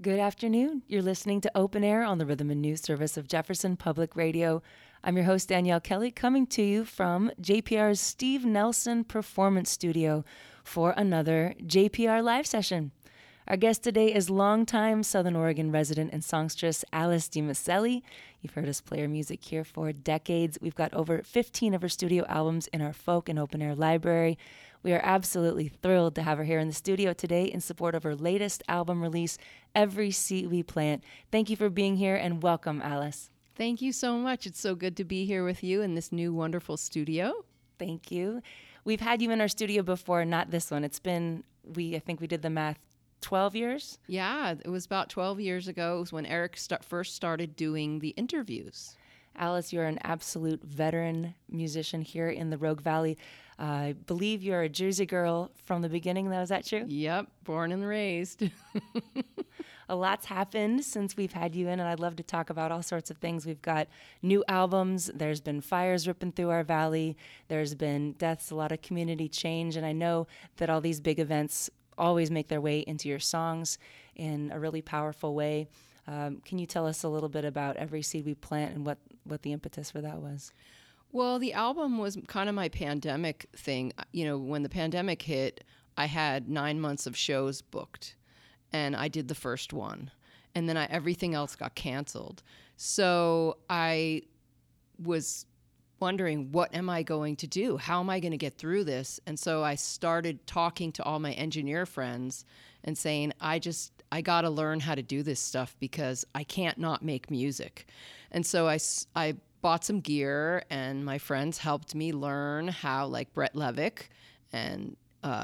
Good afternoon. You're listening to Open Air on the Rhythm and News Service of Jefferson Public Radio. I'm your host, Danielle Kelly, coming to you from JPR's Steve Nelson Performance Studio for another JPR live session. Our guest today is longtime Southern Oregon resident and songstress Alice DiMaselli. You've heard us play her music here for decades. We've got over 15 of her studio albums in our folk and open air library. We are absolutely thrilled to have her here in the studio today in support of her latest album release, Every Seed We Plant. Thank you for being here and welcome, Alice. Thank you so much. It's so good to be here with you in this new wonderful studio. Thank you. We've had you in our studio before, not this one. It's been, I think we did the math, 12 years? Yeah, it was about 12 years ago. It was when Eric first started doing the interviews. Alice, you're an absolute veteran musician here in the Rogue Valley. I believe you're a Jersey girl from the beginning, though. Is that true? Yep, born and raised. A lot's happened since we've had you in, and I'd love to talk about all sorts of things. We've got new albums. There's been fires ripping through our valley. There's been deaths, a lot of community change, and I know that all these big events always make their way into your songs in a really powerful way. Can you tell us a little bit about Every Seed We Plant and what the impetus for that was? Well, the album was kind of my pandemic thing. You know, when the pandemic hit, I had 9 months of shows booked, and I did the first one, and then everything else got canceled. So I was wondering, what am I going to do? How am I going to get through this? And so I started talking to all my engineer friends and saying, I got to learn how to do this stuff because I can't not make music. And so I bought some gear, and my friends helped me learn how, like Brett Levick and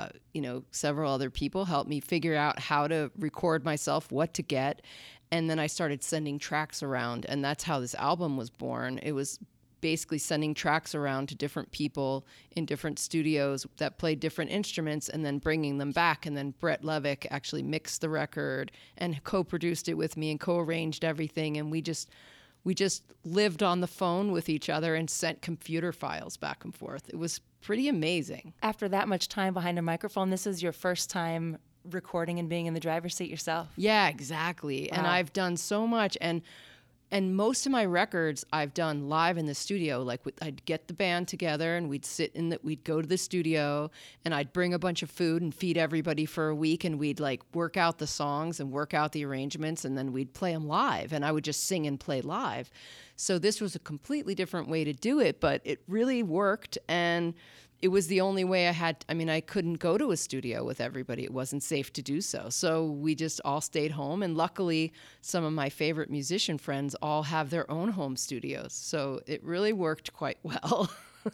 several other people helped me figure out how to record myself, what to get. And then I started sending tracks around, and that's how this album was born. It was basically sending tracks around to different people in different studios that played different instruments and then bringing them back. And then Brett Levick actually mixed the record and co-produced it with me and co-arranged everything. And we just lived on the phone with each other and sent computer files back and forth. It was pretty amazing. After that much time behind a microphone, this is your first time recording and being in the driver's seat yourself. Yeah, exactly. Wow. And I've done so much. And most of my records I've done live in the studio. Like I'd get the band together and we'd go to the studio and I'd bring a bunch of food and feed everybody for a week, and we'd like work out the songs and work out the arrangements, and then we'd play them live, and I would just sing and play live. So this was a completely different way to do it, but it really worked, and it was the only way I couldn't go to a studio with everybody. It wasn't safe to do so. So we just all stayed home. And luckily, some of my favorite musician friends all have their own home studios. So it really worked quite well.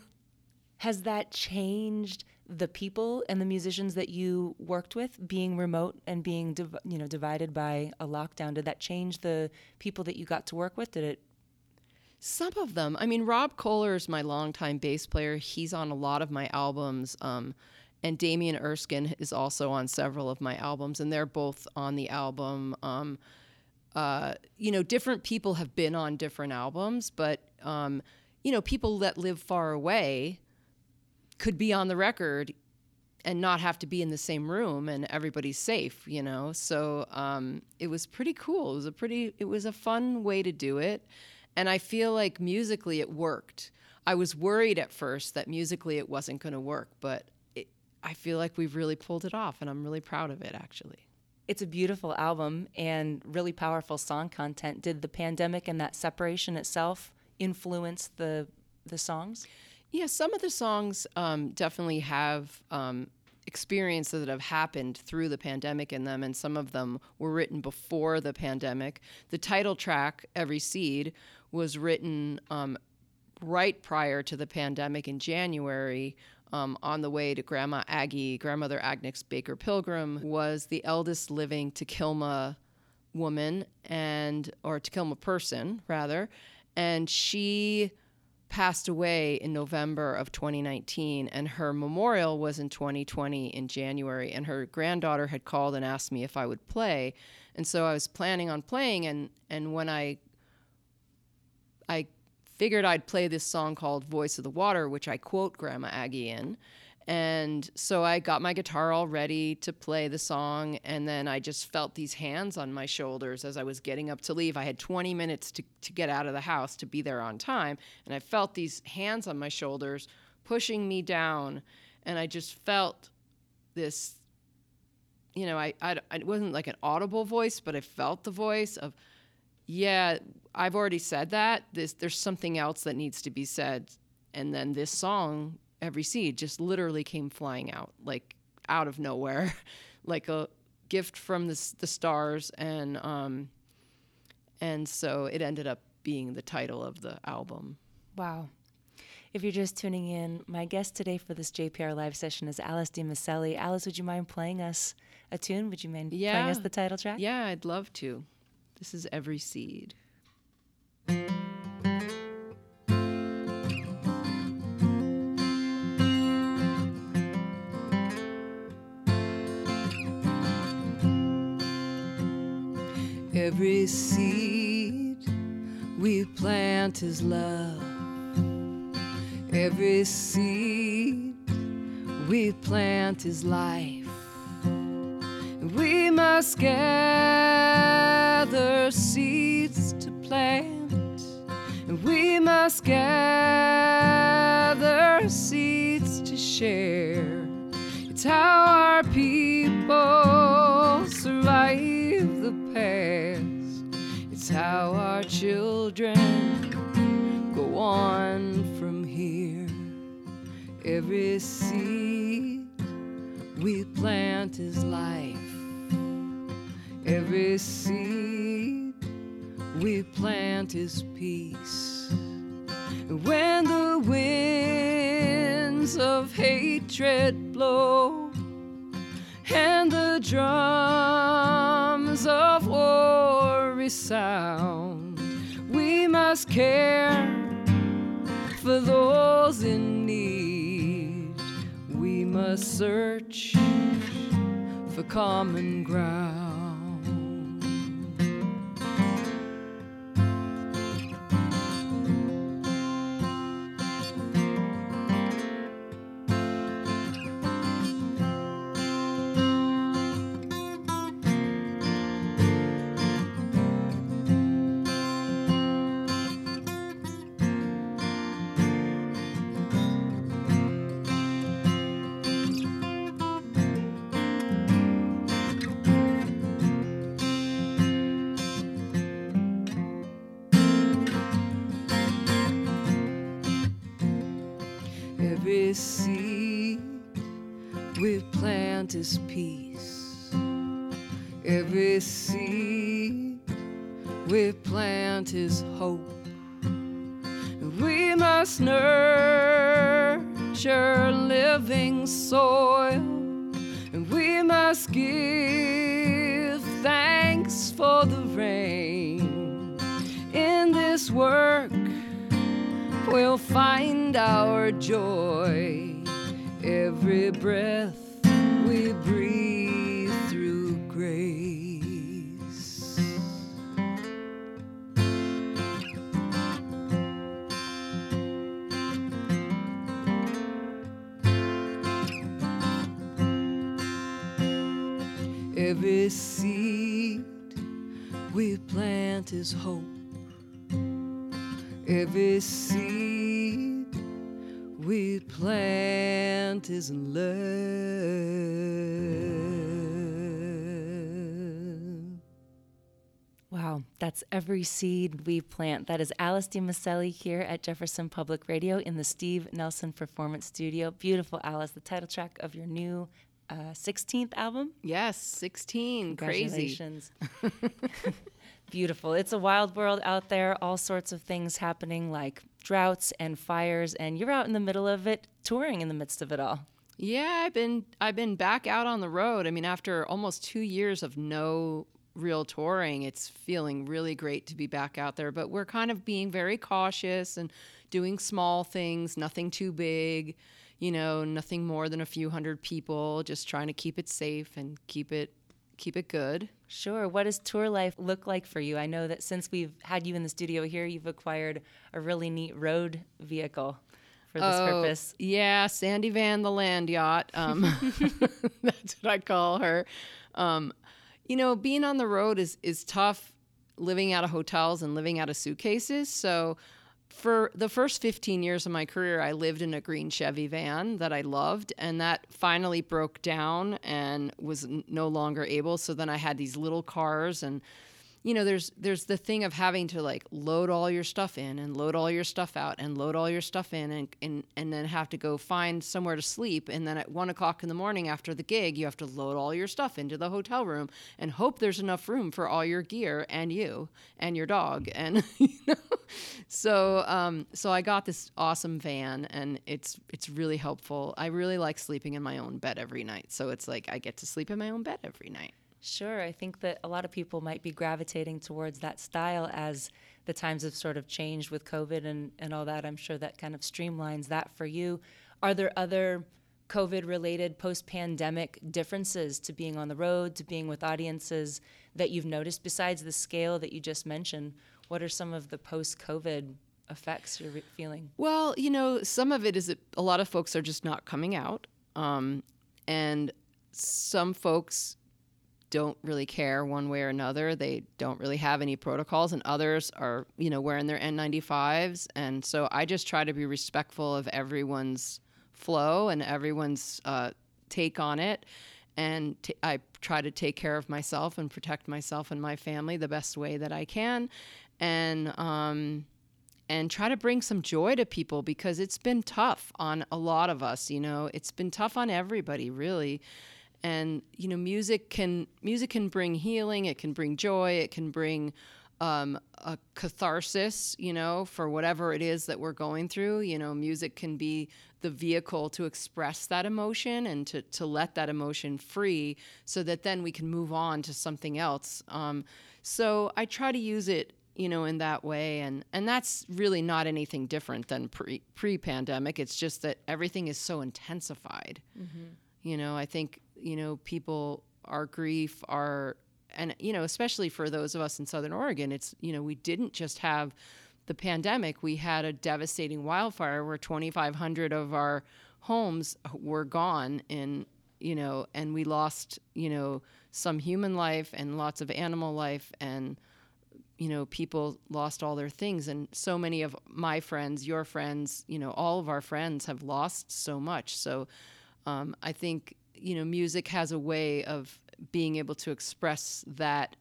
Has that changed the people and the musicians that you worked with, being remote and being divided by a lockdown? Did that change the people that you got to work with? Did it? Some of them. I mean, Rob Kohler is my longtime bass player. He's on a lot of my albums. And Damien Erskine is also on several of my albums, and they're both on the album. Different people have been on different albums, but, people that live far away could be on the record and not have to be in the same room, and everybody's safe, So it was pretty cool. It was a fun way to do it. And I feel like musically it worked. I was worried at first that musically it wasn't going to work, but I feel like we've really pulled it off, and I'm really proud of it, actually. It's a beautiful album and really powerful song content. Did the pandemic and that separation itself influence the songs? Yeah, some of the songs definitely have experiences that have happened through the pandemic in them, and some of them were written before the pandemic. The title track, Every Seed, was written right prior to the pandemic in January, on the way to Grandmother Agnes Baker Pilgrim was the eldest living Takilma woman, or Takilma person, rather, and she passed away in November of 2019, and her memorial was in 2020 in January, and her granddaughter had called and asked me if I would play, and so I was planning on playing, and when I figured I'd play this song called Voice of the Water, which I quote Grandma Aggie in, And so I got my guitar all ready to play the song, and then I just felt these hands on my shoulders as I was getting up to leave. I had 20 minutes to get out of the house to be there on time, and I felt these hands on my shoulders pushing me down, and I just felt this, you know, it wasn't like an audible voice, but I felt the voice of, yeah, I've already said that. There's something else that needs to be said. And then this song, Every Seed, just literally came flying out, like out of nowhere, like a gift from the stars. And so it ended up being the title of the album. Wow. If you're just tuning in, my guest today for this JPR live session is Alice DiMaselli. Alice, would you mind playing us a tune? Would you mind playing us the title track? Yeah, I'd love to. This is Every Seed. Every seed we plant is love. Every seed we plant is life. We must gather seeds to plant, and we must gather seeds to share. It's how our people survive the past. It's how our children go on from here. Every seed we plant is life. Every seed we plant is peace. When the winds of hatred blow and the drums of war resound, we must care for those in need. We must search for common ground. Every seed we plant is peace. Every seed we plant is hope. We must nurture living soil, and we must give thanks for the rain. In this work we'll find our joy. Every breath we breathe through grace. Every seed we plant is hope. Every seed we plant is love. Wow, that's Every Seed We Plant. That is Alice DiMaselli here at Jefferson Public Radio in the Steve Nelson Performance Studio. Beautiful, Alice, the title track of your new 16th album? Yes, 16. Congratulations. Crazy. Beautiful. It's a wild world out there, all sorts of things happening like droughts and fires, and you're out in the middle of it, touring in the midst of it all. Yeah, I've been back out on the road. I mean, after almost 2 years of no real touring, it's feeling really great to be back out there, but we're kind of being very cautious and doing small things, nothing too big, you know, nothing more than a few hundred people, just trying to keep it safe and keep it good. Sure. What does tour life look like for you? I know that since we've had you in the studio here, you've acquired a really neat road vehicle for this purpose? Yeah, Sandy Van, the land yacht. That's what I call her. Being on the road is tough, living out of hotels and living out of suitcases. So for the first 15 years of my career, I lived in a green Chevy van that I loved, and that finally broke down and was no longer able. So then I had these little cars, and there's the thing of having to like load all your stuff in and load all your stuff out and load all your stuff in and then have to go find somewhere to sleep. And then at 1:00 in the morning after the gig, you have to load all your stuff into the hotel room and hope there's enough room for all your gear and you and your dog. And, so I got this awesome van, and it's really helpful. I really like sleeping in my own bed every night. So it's like I get to sleep in my own bed every night. Sure. I think that a lot of people might be gravitating towards that style as the times have sort of changed with COVID and all that. I'm sure that kind of streamlines that for you. Are there other COVID-related post-pandemic differences to being on the road, to being with audiences that you've noticed besides the scale that you just mentioned? What are some of the post-COVID effects you're feeling? Well, some of it is that a lot of folks are just not coming out. And some folks don't really care one way or another. They don't really have any protocols, and others are, wearing their N95s. And so I just try to be respectful of everyone's flow and everyone's take on it. And I try to take care of myself and protect myself and my family the best way that I can. And try to bring some joy to people, because it's been tough on a lot of us. It's been tough on everybody, really. And music can bring healing. It can bring joy. It can bring a catharsis, for whatever it is that we're going through. Music can be the vehicle to express that emotion and to let that emotion free, so that then we can move on to something else. So I try to use it, in that way, and that's really not anything different than pre-pandemic. It's just that everything is so intensified. Mm-hmm. I think people, our grief, and especially for those of us in Southern Oregon, it's we didn't just have the pandemic. We had a devastating wildfire where 2,500 of our homes were gone, and we lost some human life and lots of animal life, and people lost all their things. And so many of my friends, your friends, all of our friends have lost so much. So I think music has a way of being able to express that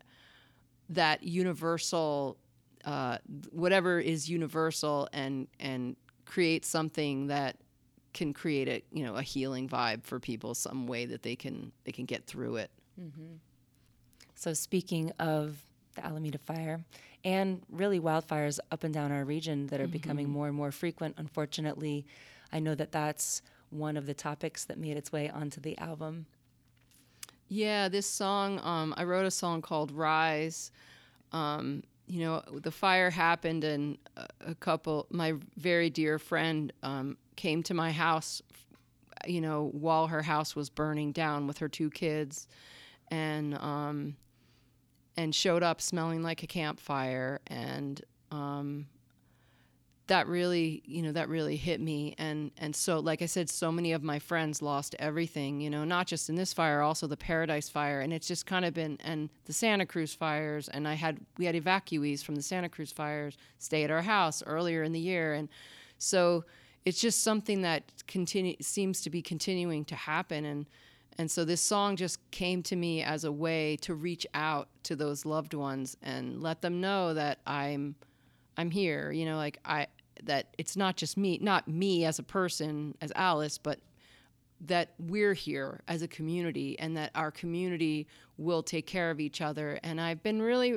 universal, whatever is universal, and create something that can create a healing vibe for people, some way that they can get through it. Mm-hmm. So speaking of the Alameda Fire and really wildfires up and down our region that are becoming more and more frequent, unfortunately, I know that that's one of the topics that made its way onto the album. Yeah, this song, I wrote a song called Rise. The fire happened, and my very dear friend came to my house, while her house was burning down with her 2 kids, and showed up smelling like a campfire. And that really hit me. And so, like I said, so many of my friends lost everything, not just in this fire, also the Paradise Fire. And it's just kind of been, and the Santa Cruz fires. And we had evacuees from the Santa Cruz fires stay at our house earlier in the year. And so it's just something that seems to be continuing to happen. And so this song just came to me as a way to reach out to those loved ones and let them know that I'm here, that it's not just me, not me as a person, as Alice, but that we're here as a community, and that our community will take care of each other. And I've been really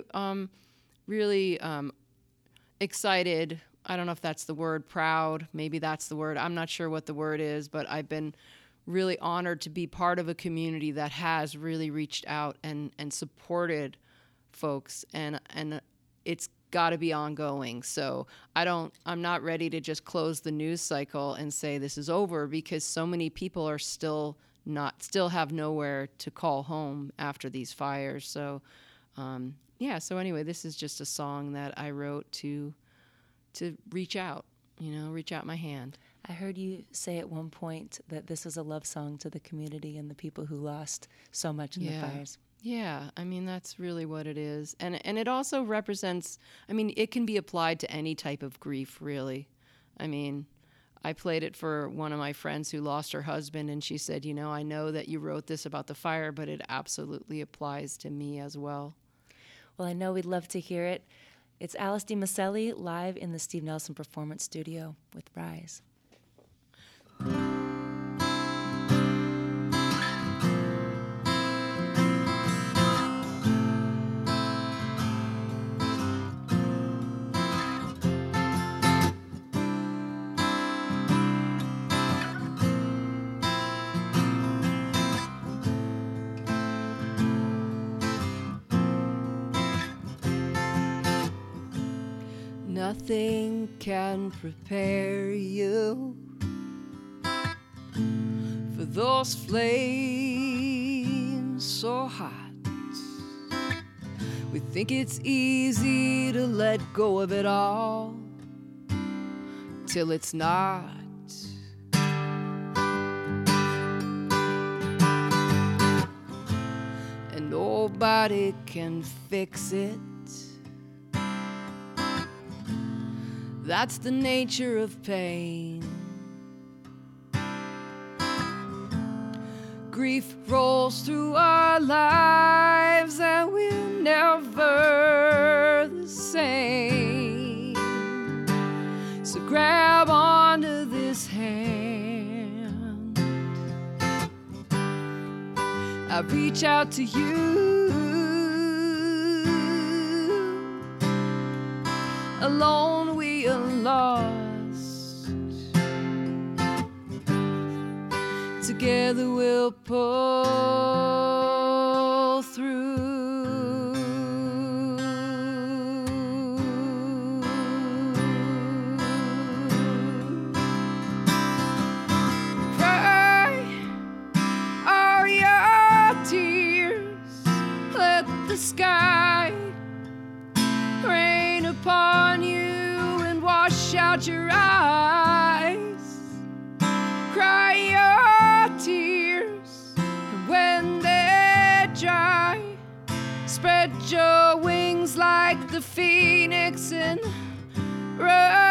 excited. I don't know if that's the word, proud, maybe that's the word. I'm not sure what the word is, but I've been really honored to be part of a community that has really reached out and supported folks, and it's got to be ongoing. So I'm not ready to just close the news cycle and say this is over, because so many people are still have nowhere to call home after these fires. So so anyway, this is just a song that I wrote to reach out my hand. I heard you say at one point that this is a love song to the community and the people who lost so much in the fires. Yeah, I mean, that's really what it is. And it also represents, I mean, it can be applied to any type of grief, really. I mean, I played it for one of my friends who lost her husband, and she said, I know that you wrote this about the fire, but it absolutely applies to me as well. Well, I know we'd love to hear it. It's Alice DiMaselli live in the Steve Nelson Performance Studio with Rise. Nothing can prepare you for those flames so hot. We think it's easy to let go of it all till it's not. And nobody can fix it. That's the nature of pain. Grief rolls through our lives and we're never the same. So grab onto this hand. I reach out to you. Alone we are lost. Together we'll pull through. Cry all your tears. Let the sky rain upon you and wash out your eyes. Cry your tears, and when they're dry, spread your wings like the phoenix and rise.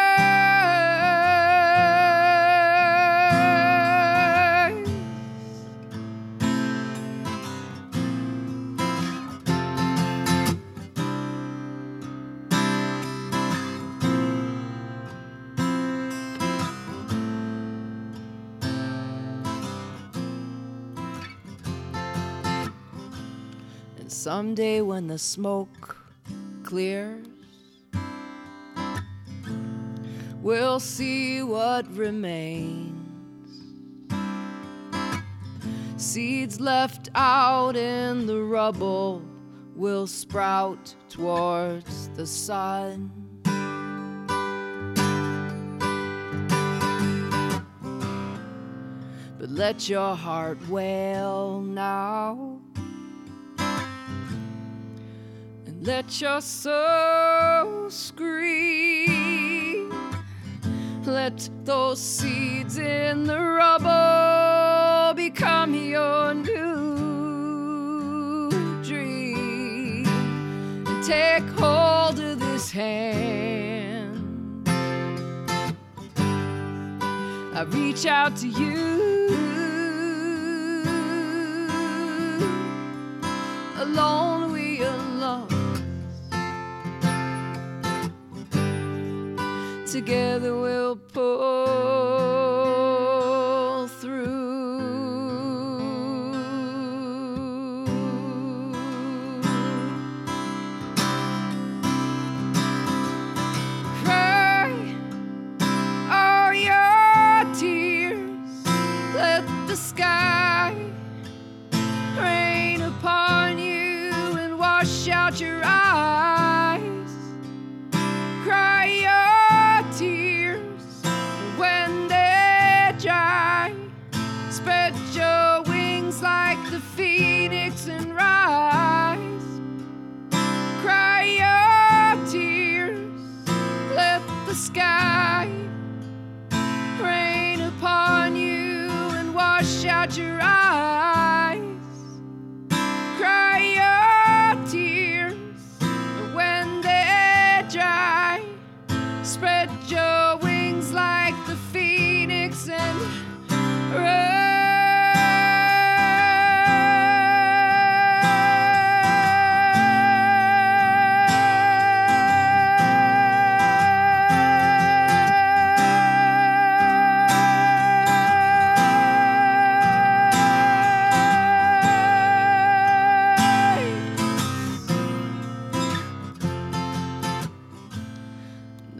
Someday when the smoke clears, we'll see what remains. Seeds left out in the rubble will sprout towards the sun. But let your heart wail now. Let your soul scream. Let those seeds in the rubble become your new dream. And take hold of this hand. I reach out to you. Alone we are lost. Together we'll pull through. Cry all your tears. Let the sky rain upon you and wash out your eyes. Cry your tears when they're dry. Spread your wings like the phoenix and rise. Cry your tears. Let the sky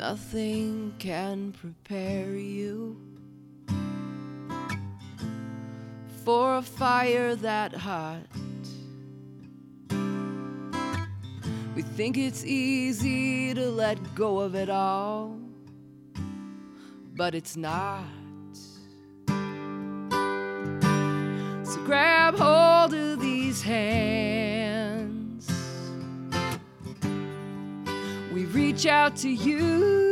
Nothing can prepare you for a fire that hot. We think it's easy to let go of it all, but it's not. So grab hold of these hands. We reach out to you.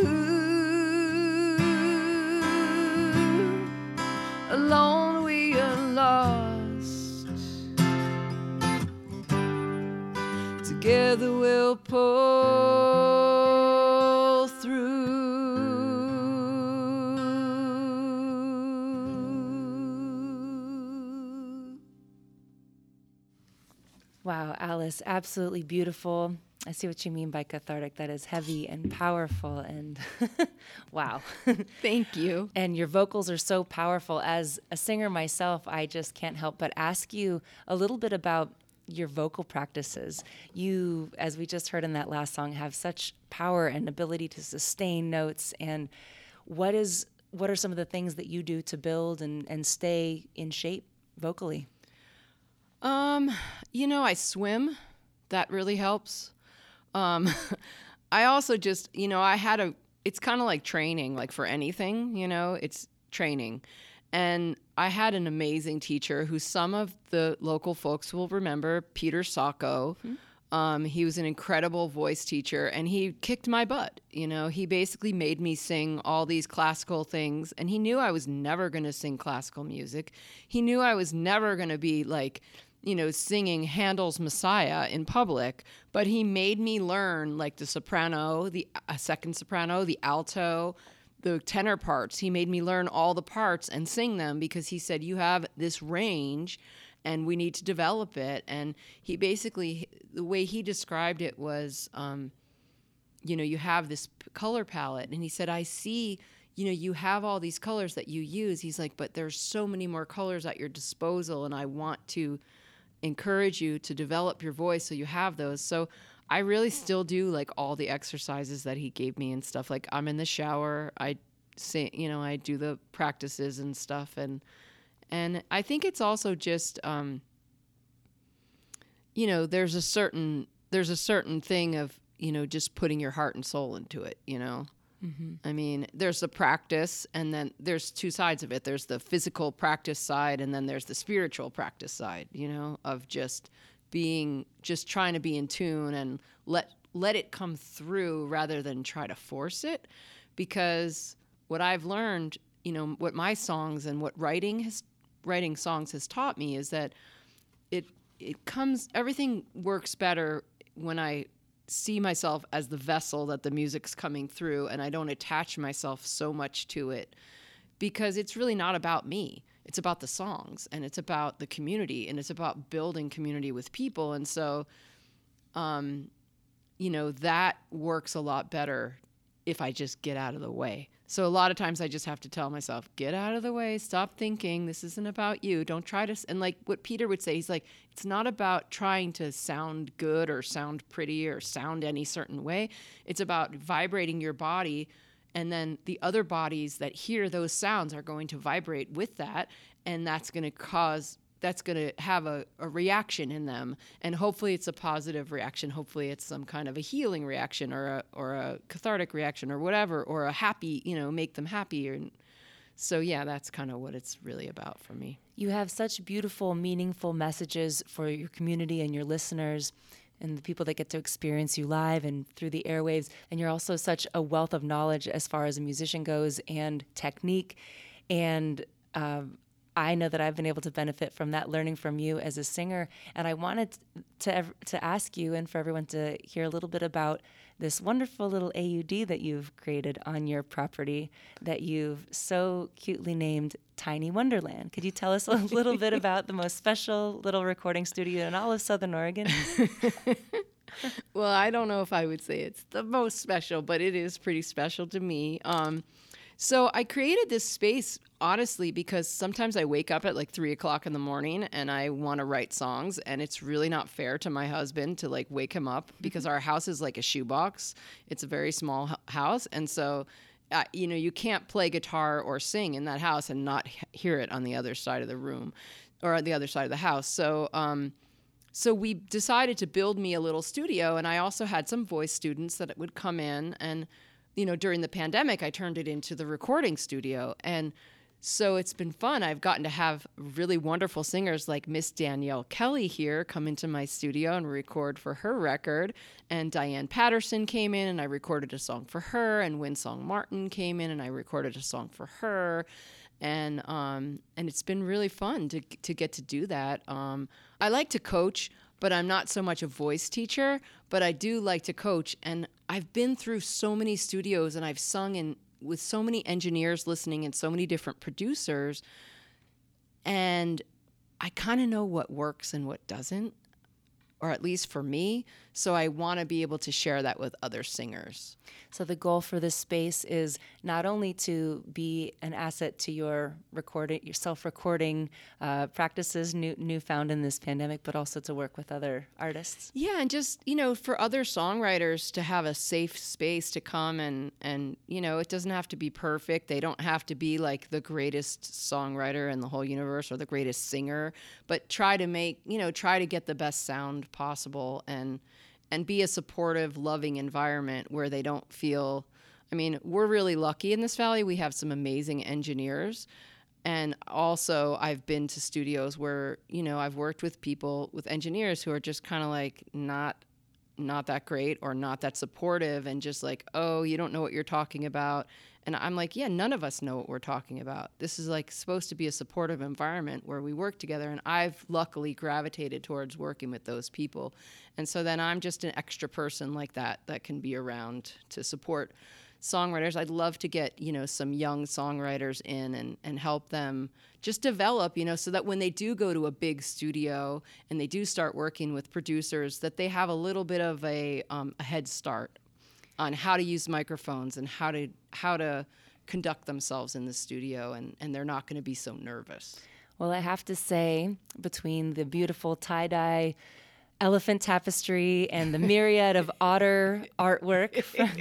Alone we are lost. Together we'll pull through. Wow, Alice, absolutely beautiful. I see what you mean by cathartic. That is heavy and powerful and wow. Thank you. And your vocals are so powerful. As a singer myself, I just can't help but ask you a little bit about your vocal practices. You, as we just heard in that last song, have such power and ability to sustain notes. And what are some of the things that you do to build and stay in shape vocally? I swim. That really helps. I also just, it's kind of like training, like for anything, it's training. And I had an amazing teacher who some of the local folks will remember, Peter Sacco. Mm-hmm. He was an incredible voice teacher, and he kicked my butt. He basically made me sing all these classical things, and he knew I was never going to sing classical music. He knew I was never going to be like, singing Handel's Messiah in public, but he made me learn like the soprano, the second soprano, the alto, the tenor parts. He made me learn all the parts and sing them because he said, you have this range and we need to develop it. And he basically, the way he described it was, you have this color palette. And he said, I see, you have all these colors that you use. He's like, but there's so many more colors at your disposal, and I want to encourage you to develop your voice so you have those. So I really still do like all the exercises that he gave me and stuff. Like I'm in the shower, I say, I do the practices and stuff. And I think it's also just, there's a certain thing of, just putting your heart and soul into it, Mm-hmm. I mean, there's the practice, and then there's two sides of it. There's the physical practice side, and then there's the spiritual practice side, of just trying to be in tune and let it come through rather than try to force it. Because what I've learned, what my songs and what writing songs has taught me is that everything works better when I see myself as the vessel that the music's coming through, and I don't attach myself so much to it, because it's really not about me. It's about the songs, and it's about the community, and it's about building community with people. And so, that works a lot better if I just get out of the way. So a lot of times I just have to tell myself, get out of the way, stop thinking, this isn't about you. Don't try to, and like what Peter would say, he's like, it's not about trying to sound good or sound pretty or sound any certain way. It's about vibrating your body, and then the other bodies that hear those sounds are going to vibrate with that, and that's going to have a reaction in them. And hopefully it's a positive reaction. Hopefully it's some kind of a healing reaction or a cathartic reaction or whatever, or a happy, make them happy. And so, yeah, that's kind of what it's really about for me. You have such beautiful, meaningful messages for your community and your listeners and the people that get to experience you live and through the airwaves. And you're also such a wealth of knowledge as far as a musician goes and technique. And I know that I've been able to benefit from that, learning from you as a singer. And I wanted to ask you and for everyone to hear a little bit about this wonderful little AUD that you've created on your property that you've so cutely named Tiny Wonderland. Could you tell us a little bit about the most special little recording studio in all of Southern Oregon? Well, I don't know if I would say it's the most special, but it is pretty special to me. So I created this space, honestly, because sometimes I wake up at like 3:00 in the morning and I want to write songs, and it's really not fair to my husband to like wake him up because our house is like a shoebox. It's a very small house, and so you can't play guitar or sing in that house and not hear it on the other side of the room or on the other side of the house. So we decided to build me a little studio, and I also had some voice students that would come in, and during the pandemic, I turned it into the recording studio. And so it's been fun. I've gotten to have really wonderful singers like Miss Danielle Kelly here come into my studio and record for her record. And Diane Patterson came in and I recorded a song for her. And Winsong Martin came in and I recorded a song for her. And it's been really fun to get to do that. I like to coach, but I'm not so much a voice teacher, but I do like to coach. And I've been through so many studios and I've sung with so many engineers listening and so many different producers. And I kind of know what works and what doesn't, or at least for me. So I want to be able to share that with other singers. So the goal for this space is not only to be an asset to your self-recording practices, newfound in this pandemic, but also to work with other artists. Yeah, and just, for other songwriters to have a safe space to come and it doesn't have to be perfect. They don't have to be like the greatest songwriter in the whole universe or the greatest singer, but try to get the best sound possible and be a supportive, loving environment where they don't feel, we're really lucky in this valley. We have some amazing engineers. And also I've been to studios where, I've worked with people, with engineers who are just kind of like not that great or not that supportive and just like, oh, you don't know what you're talking about. And I'm like, yeah, none of us know what we're talking about. This is like supposed to be a supportive environment where we work together. And I've luckily gravitated towards working with those people. And so then I'm just an extra person like that can be around to support songwriters. I'd love to get, some young songwriters in and help them just develop, so that when they do go to a big studio and they do start working with producers, that they have a little bit of a head start on how to use microphones and how to conduct themselves in the studio, and they're not going to be so nervous. Well, I have to say, between the beautiful tie-dye elephant tapestry and the myriad of otter artwork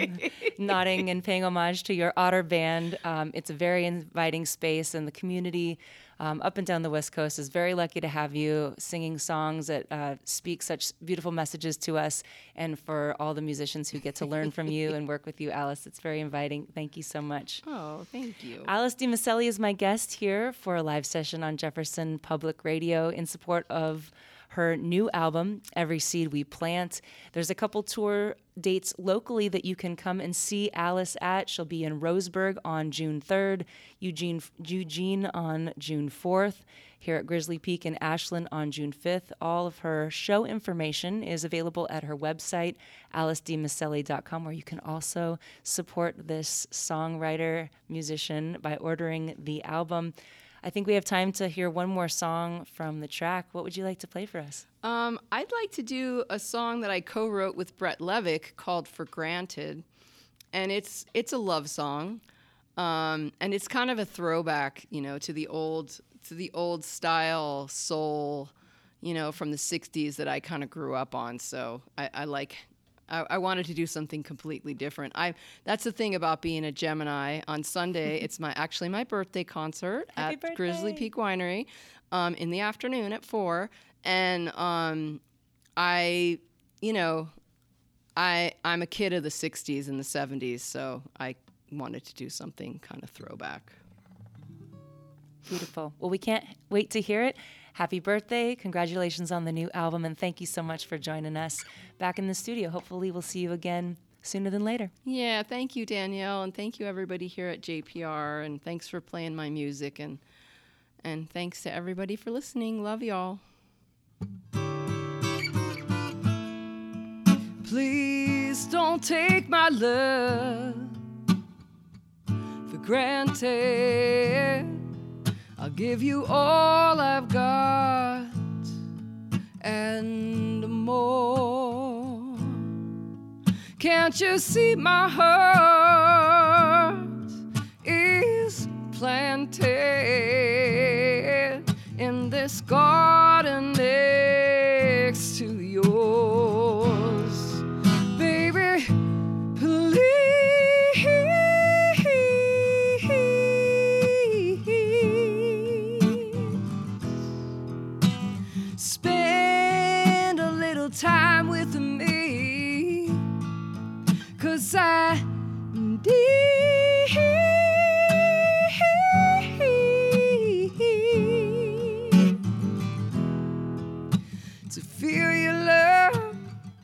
nodding and paying homage to your otter band, it's a very inviting space, and the community up and down the West Coast is very lucky to have you singing songs that speak such beautiful messages to us, and for all the musicians who get to learn from you and work with you, Alice. It's very inviting. Thank you so much. Oh, thank you. Alice DiMaselli is my guest here for a live session on Jefferson Public Radio in support of her new album, Every Seed We Plant. There's a couple tour dates locally that you can come and see Alice at. She'll be in Roseburg on June 3rd, Eugene on June 4th, here at Grizzly Peak in Ashland on June 5th. All of her show information is available at her website, alicedmaselli.com, where you can also support this songwriter, musician by ordering the album. I think we have time to hear one more song from the track. What would you like to play for us? I'd like to do a song that I co-wrote with Brett Levick called For Granted. And it's a love song. And it's kind of a throwback, to the old style soul, from the 60s that I kind of grew up on. So I wanted to do something completely different. That's the thing about being a Gemini. On Sunday, it's actually my birthday concert at Grizzly Peak Winery in the afternoon at 4. And I'm a kid of the 60s and the 70s, so I wanted to do something kind of throwback. Beautiful. Well, we can't wait to hear it. Happy birthday. Congratulations on the new album. And thank you so much for joining us back in the studio. Hopefully we'll see you again sooner than later. Yeah, thank you, Danielle. And thank you, everybody here at JPR. And thanks for playing my music. And thanks to everybody for listening. Love y'all. Please don't take my love for granted. I'll give you all I've got and more. Can't you see my heart planted in this garden next to yours. Baby, please spend a little time with me, 'cause I need to feel your love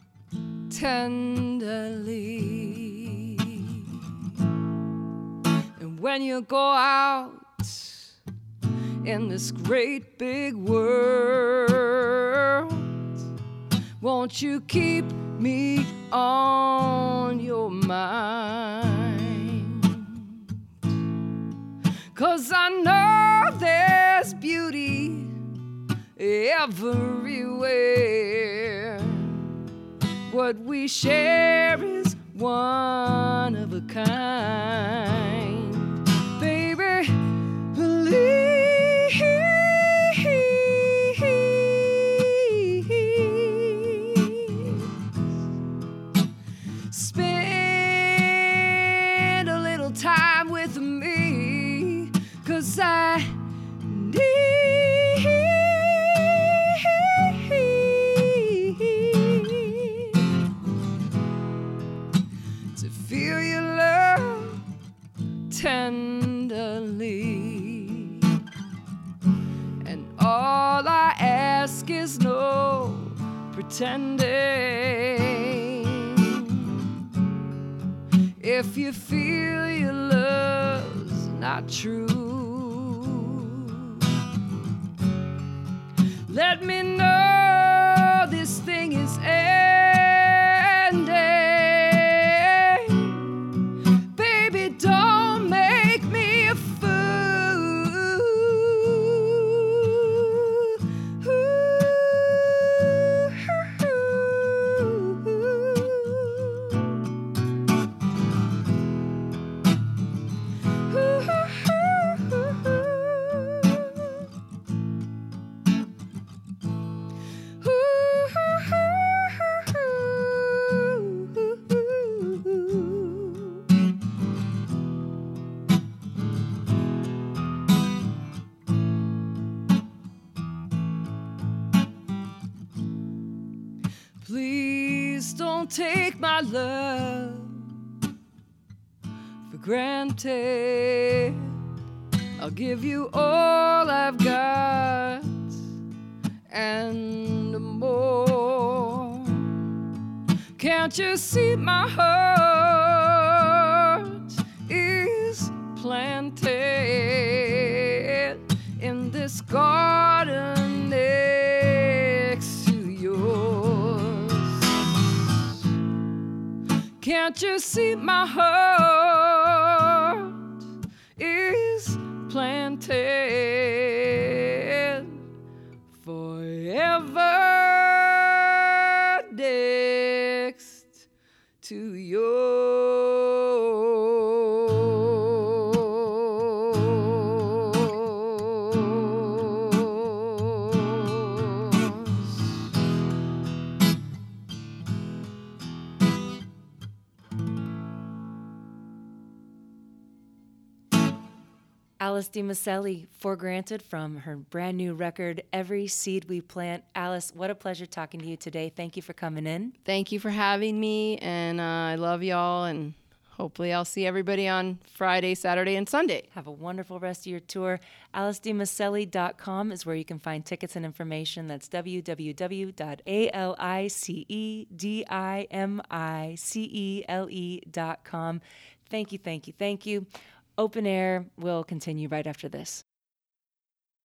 tenderly. And when you go out in this great big world, won't you keep me on your mind? 'Cause I know there's beauty everywhere. What we share is one of a kind. Baby, spend a little time with me, 'cause I need to feel your love tenderly. And all I ask is no pretending. If you feel your love's not true, let me know this thing is ending. Baby, don't make me a fool. Please don't take my love for granted. I'll give you all I've got and more. Can't you see my heart is planted in this garden next to yours? Can't you see my heart is planted forever next to Alice DiMaselli, For Granted, from her brand new record, Every Seed We Plant. Alice, what a pleasure talking to you today. Thank you for coming in. Thank you for having me, and I love y'all, and hopefully I'll see everybody on Friday, Saturday, and Sunday. Have a wonderful rest of your tour. AliceDiMaselli.com is where you can find tickets and information. That's www.AliceDiMicele.com. Thank you, thank you, thank you. Open Air will continue right after this.